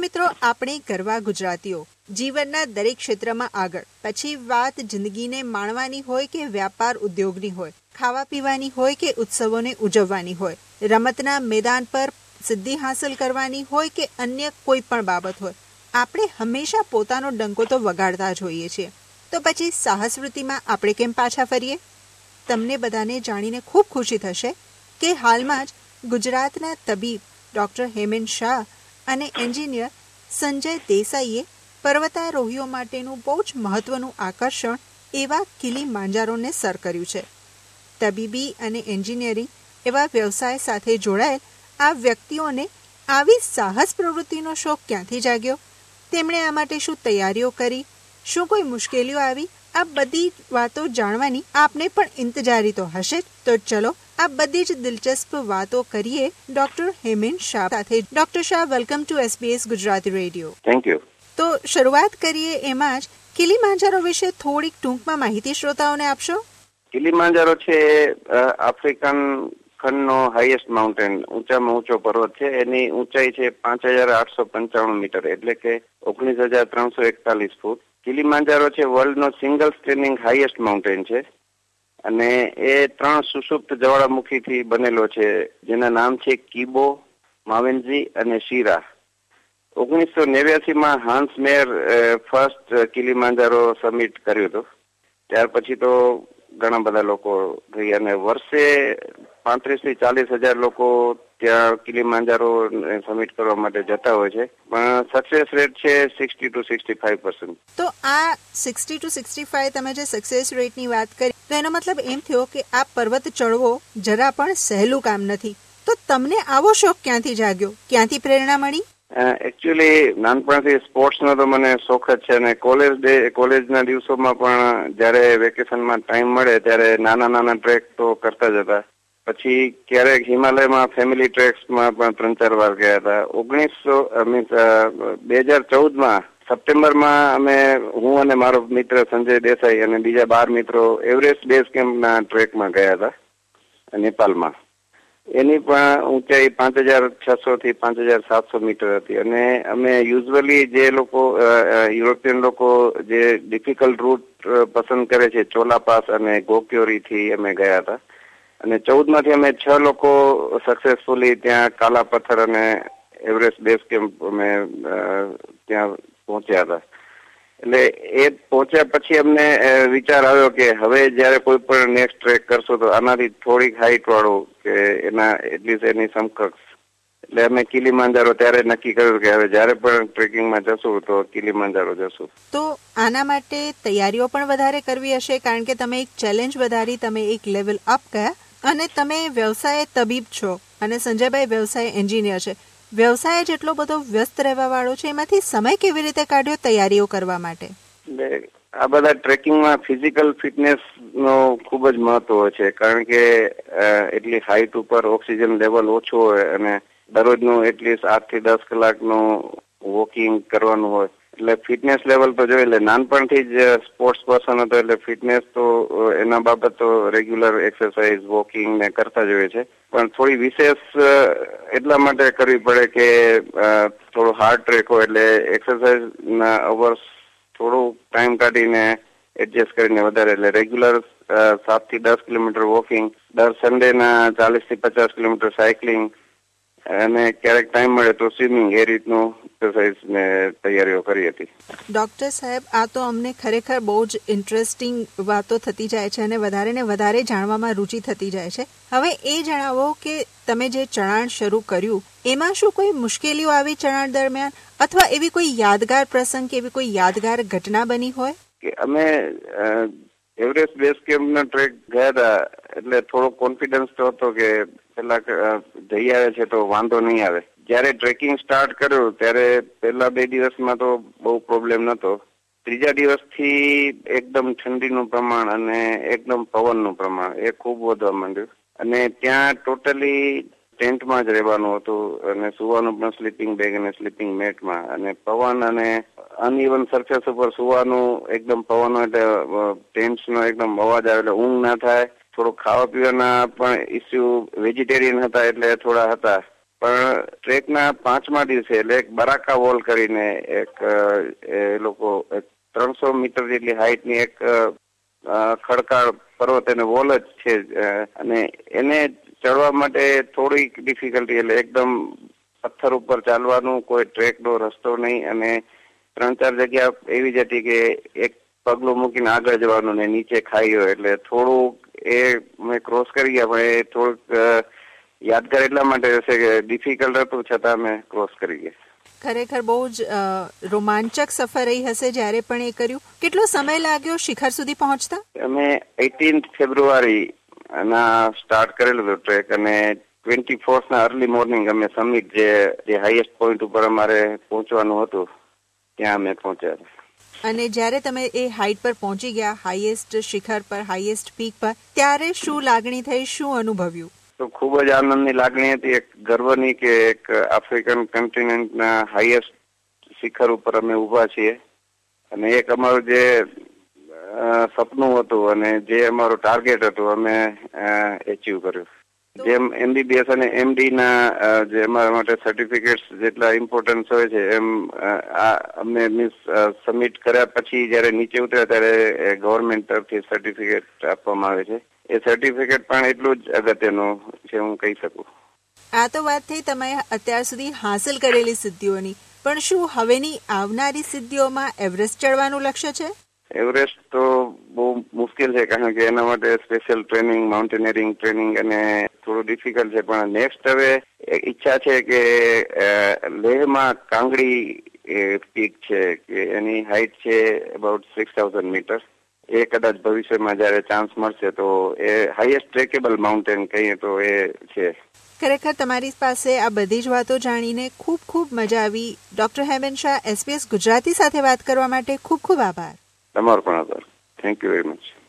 મિત્રો, આપણે ગરવા ગુજરાતીઓ જીવનના દરેક ક્ષેત્રમાં આગળ. પછી વાત જિંદગીને માણવાની હોય કે વ્યાપાર ઉદ્યોગની હોય, ખાવા પીવાની હોય કે ઉત્સવોને ઉજવવાની હોય, રમતના મેદાન પર સિદ્ધિ હાંસલ કરવાની હોય કે અન્ય કોઈ પણ બાબત હોય, આપણે હંમેશા પોતાનો ડંકો તો વગાડતા જ હોઈએ છીએ. તો પછી સાહસવૃત્તિમાં આપણે કેમ પાછા ફરીએ? તમને બધાને જાણીને ખૂબ ખુશી થશે કે હાલમાં જ ગુજરાતના તબીબ ડૉક્ટર હેમેન શાહ અને એન્જિનિયર સંજય દેસાઈએ પર્વતારોહીઓ માટેનું બહુ જ મહત્વનું આકર્ષણ એવા કિલીમાંજારોને સર કર્યું છે. તબીબી અને એન્જિનિયરિંગ એવા વ્યવસાય સાથે જોડાયેલ આ વ્યક્તિઓને આવી સાહસ પ્રવૃત્તિનો શોખ ક્યાંથી જાગ્યો? તેમણે આ માટે શું તૈયારીઓ કરી? શું કોઈ મુશ્કેલીઓ આવી? આ બધી વાતો જાણવાની આપને પણ ઇંતજારી તો હશે જ. તો ચલો આ બધી જ દિલચસ્પ વાતો કરીએ ડોક્ટર હેમેન શાહ સાથે. Doctor Shah, welcome to SBS Gujarati radio. Thank you. તો શરૂઆત કરીએ એમાં જ કિલીમાંજારો વિશે થોડીક ટૂંકમાં માહિતી શ્રોતાઓને આપશો? કિલીમાંજારો છે આફ્રિકન ખંડનો હાઈએસ્ટ માઉન્ટેન, ઊંચામાં ઊંચો પર્વત છે. એની ઊંચાઈ છે 5,895 મીટર, એટલે કે 19,341 ફૂટ. કિલીમાંજારો છે વર્લ્ડનો સિંગલ સ્ટેન્ડિંગ હાઈએસ્ટ માઉન્ટેન છે અને એ 3 સુષુપ્ત જ્વાળામુખીથી બનેલો છે, જેના નામ છે કિબો, માવેન્જી અને શીરા. 1989માં Hans Meyer first Kilimanjaro summit કર્યું હતું. ત્યાર પછી તો ઘણા બધા લોકો ગયા અને વર્ષે 35,000 થી 40,000 લોકો ત્યાં કિલીમાંજારો સમિટ કરવા માટે જતા હોય છે, પણ સક્સેસ રેટ છે 60 to 65%. તો આ 60 to 65 તમે જે સક્સેસ રેટની વાત કરી, તો એનો મતલબ એમ થયો કે આ પર્વત ચડવો જરા પણ સહેલું કામ નથી. તો તમને આવો શોખ ક્યાંથી જાગ્યો? ક્યાંથી પ્રેરણા મળી? એકચ્યુઅલી નાનપણથી સ્પોર્ટ્સનો તો મને શોખ જ છે અને કોલેજના દિવસોમાં પણ જ્યારે વેકેશનમાં ટાઈમ મળે ત્યારે નાના ટ્રેક તો કરતા જ હતા. પછી ક્યારેક હિમાલયમાં ફેમિલી ટ્રેક્સમાં પણ 3-4 વાર ગયા હતા. 2014માં સપ્ટેમ્બરમાં હું અને મારો મિત્ર સંજય દેસાઈ અને બીજા 12 મિત્રો એવરેસ્ટ બેઝ કેમ્પના ટ્રેકમાં ગયા હતા નેપાળમાં. એની પણ ઊંચાઈ 5,600 થી 5,700 મીટર હતી અને અમે યુઝ્યુઅલી જે લોકો યુરોપિયન લોકો જે ડિફિકલ્ટ રૂટ પસંદ કરે છે, ચોલા પાસ અને ગોક્યોરી થી અમે ગયા હતા અને 14માંથી અમે 6 લોકો સક્સેસફુલી ત્યાં કાલા પથ્થર અને એવરેસ્ટ બેઝ કેમ્પ અમે ત્યાં પહોંચ્યા હતા. એટલે એ પહોંચ્યા પછી અમને વિચાર આવ્યો કે હવે જયારે કોઈ પણ નેક્સ્ટ ટ્રેક કરશો તો આનાથી થોડીક હાઈટ વાળું કે એની સમકક્ષ. એટલે અમે કિલીમાંજારો ત્યારે નક્કી કર્યું કે હવે જયારે પણ ટ્રેકિંગમાં જશું તો કિલીમાંજારો જશું. તો આના માટે તૈયારીઓ પણ વધારે કરવી હશે, કારણ કે તમે એક ચેલેન્જ વધારી, તમે એક લેવલ અપ ગયા અને તમે વ્યવસાય તબીબ છો અને સંજયભાઈ વ્યવસાય એન્જિનિયર છે. વ્યવસાય જેટલો બધો વ્યસ્ત રહેવા વાળો છે, એમાંથી સમય કેવી રીતે કાઢ્યો તૈયારીઓ કરવા માટે? આ બધા ટ્રેકિંગમાં ફિઝિકલ ફિટનેસ નો ખૂબ જ મહત્વ હોય છે, કારણ કે એટલી હાઈટ ઉપર ઓક્સિજન લેવલ ઓછું હોય અને દરરોજનું એટલીસ્ટ 8 થી 10 કલાકનું વોકિંગ કરવાનું હોય, એટલે ફિટનેસ લેવલ તો જોઈએ. એટલે નાનપણથી જ સ્પોર્ટ્સ પર્સન હતો એટલે ફિટનેસ તો એના બાબત તો રેગ્યુલર એક્સરસાઇઝ, વોકિંગ ને કરતા જ હોય છે, પણ થોડી વિશેષ એટલા માટે કરવી પડે કે થોડું હાર્ડ ટ્રેક હોય એટલે એક્સરસાઇઝ ના અવર્સ થોડું ટાઈમ કાઢીને એડજસ્ટ કરીને વધારે. એટલે રેગ્યુલર 7 થી 10 કિલોમીટર વોકિંગ, દર સન્ડેના 40 થી 50 કિલોમીટર સાયકલિંગ અને ક્યારેક ટાઈમ મળે તો સ્વિમિંગ, એ રીતનું એક્સરસાઇઝ ને તૈયારીઓ કરી હતી. ડોક્ટર સાહેબ, આ તો અમને ખરેખર બહુ જ ઇન્ટરેસ્ટિંગ વાતો થતી જાય છે અને વધારે ને વધારે જાણવામાં રુચિ થતી જાય છે. હવે એ જણાવો કે તમે જે ચઢાણ શરૂ કર્યું એમાં શું કોઈ મુશ્કેલીઓ આવી ચઢાણ દરમિયાન, અથવા એવી કોઈ યાદગાર પ્રસંગ કે એવી કોઈ યાદગાર ઘટના બની હોય? કે અમે એવરેસ્ટ બેઝ કેમ્પના ટ્રેક ગયા હતા એટલે થોડો કોન્ફિડન્સ તો હતો કે પેલા જઈ આવે છે તો વાંધો નહીં આવે. જયારે ટ્રેકિંગ સ્ટાર્ટ કર્યું ત્યારે પહેલા 2 દિવસમાં તો બહુ પ્રોબ્લેમ નતો. ત્રીજા દિવસથી એકદમ ઠંડીનું પ્રમાણ અને એકદમ પવનનું પ્રમાણ એ ખૂબ વધવા માંડ્યું અને ત્યાં ટોટલી ટેન્ટમાં જ રહેવાનું હતું અને સુવાનું પણ સ્લીપિંગ બેગ અને સ્લીપિંગ મેટમાં, અને પવન અને અનઇવન સરફેસ ઉપર સુવાનું, એકદમ પવન એટલે ટેન્ટ્સનો એકદમ અવાજ આવે એટલે ઊંઘ ના થાય. થોડું ખાવા પીવાના પણ ઇસ્યુ, વેજીટેરિયન હતા એટલે થોડા હતા, પણ ટ્રેકના 5મા દિવસે એટલે એક બરાકા વોલ કરીને એક એ લોકો 300 મીટર જેટલી હાઈટની એક ખડકાળ પર્વત એને વોલ જ છે અને એને ચડવા માટે થોડીક ડિફિકલ્ટી એટલે એકદમ પથ્થર ઉપર ચાલવાનું, કોઈ ટ્રેકનો રસ્તો નહીં અને 3-4 જગ્યા એવી જ હતી કે એક પગલું મૂકીને આગળ જવાનું ને નીચે ખાઈઓ એટલે થોડુંક એ મેં ક્રોસ કરી ગયા પણ એ થોડુંક યાદગાર એટલા માટે હશે કે ડિફિકલ્ટ હતું છતાં મેં ક્રોસ કરી ગયા. ખરેખર બહુ જ રોમાંચક સફર રહી હશે જ્યારે પણ એ કર્યું. કેટલો સમય લાગ્યો શિખર સુધી પહોંચતા? અમે 18 ફેબ્રુઆરી ના સ્ટાર્ટ કરેલું હતું ટ્રેક અને 24 ના અર્લી મોર્નિંગ અમે સમિટ જે હાઈએસ્ટ પોઈન્ટ ઉપર અમારે પહોંચવાનું હતું ત્યાં અમે પહોંચ્યા. અને જ્યારે તમે એ હાઈટ પર પહોંચી ગયા, હાઈએસ્ટ શિખર પર, હાઈએસ્ટ પીક પર, ત્યારે શું લાગણી થઈ, શું અનુભવ્યું? તો ખૂબ જ આનંદની લાગણી હતી, એક ગર્વની કે એક આફ્રિકન કન્ટિનેન્ટના હાઈએસ્ટ શિખર ઉપર અમે ઊભા છીએ અને એક અમારું જે સપનું હતું અને જે અમારું ટાર્ગેટ હતું અમે એચીવ કર્યું. જેમ MBBS અને MD ના જે અમારા માટે સર્ટિફિકેટ્સ જેટલા ઇમ્પોર્ટન્સ હોય છે એમ અમને મીન્સ સબમિટ કર્યા પછી જયારે નીચે ઉતર્યા ત્યારે ગવર્મેન્ટ તરફથી સર્ટિફિકેટ આપવામાં આવે છે. એ સર્ટિફિકેટ પણ એટલું જ અગત્યનું છે હું કહી શકું. આ તો વાત થઈ તમે અત્યાર સુધી હાંસલ કરેલી સિદ્ધિઓની, પણ શું હવેની આવનારી સિદ્ધિઓમાં એવરેસ્ટ ચડવાનું લક્ષ્ય છે? એવરેસ્ટ તો બહુ મુશ્કેલ છે કારણ કે એના માટે સ્પેશિયલ ટ્રેનિંગ, માઉન્ટેનિયરિંગ ટ્રેનિંગ અને થોડું ડિફિકલ્ટ છે. પણ નેક્સ્ટ હવે ઈચ્છા છે કે લેહમાં કાંગડી પીક છે કે એની હાઈટ છે અબાઉટ 6000 મીટર. એ કદાચ ભવિષ્યમાં જયારે ચાન્સ મળશે તો એ હાઈએસ્ટ ટ્રેકેબલ માઉન્ટેન કહીએ તો એ છે. ખરેખર તમારી પાસે આ બધી જ વાતો જાણીને ખૂબ ખૂબ મજા આવી. ડોક્ટર હેમંત શાહ, SBS ગુજરાતી સાથે વાત કરવા માટે ખૂબ ખૂબ આભાર. તમારો પણ આભાર. Thank you very much.